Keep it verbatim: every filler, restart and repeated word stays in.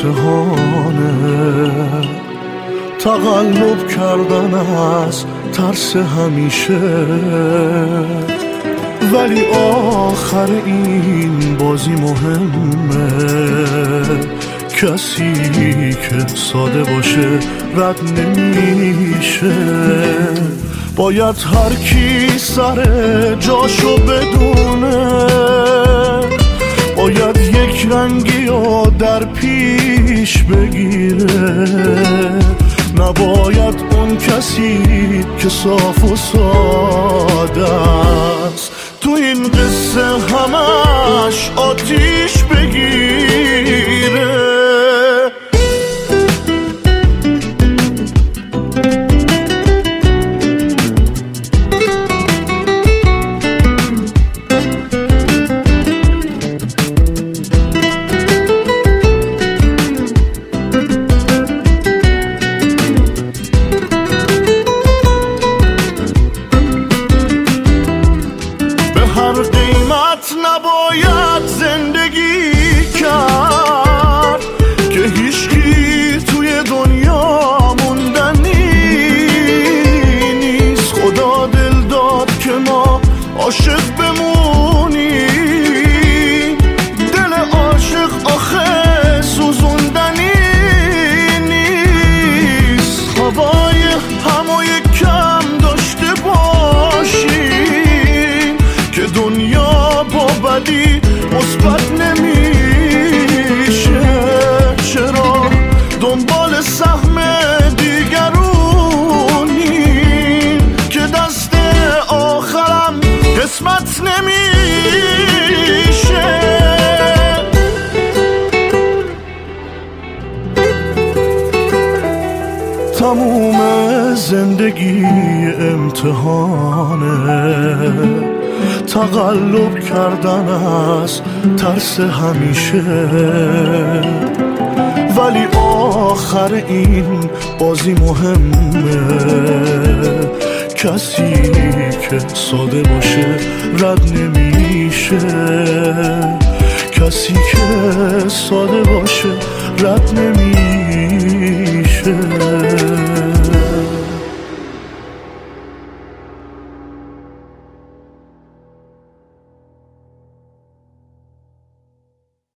امتحانه، تقلب کردن از ترس همیشه، ولی آخر این بازی مهمه. کسی که ساده باشه رد نمیشه. باید هر کی سر جاشو بدونه، باید یک رنگی رو در پیش بگیره. نباید اون کسی که صاف و ساده است تو این قصه همش آتیش بگیره. نباید زندگی کرد که هیچکی توی دنیا موندنی نیست. خدا دل داد که ما عاشق بمونیم، دل عاشق آخه سوزوندنی نیست. هوای همو کم داشته باشیم که دنیا با بدی مثبت نمیشه. چرا دنبال سهم دیگرونیم که دست آخرم قسمت نمیشه. تموم زندگی امتحانه، تقلب کردن از ترس همیشه، ولی آخر این بازی مهمه. کسی که ساده باشه رد نمیشه. کسی که ساده باشه رد نمیشه.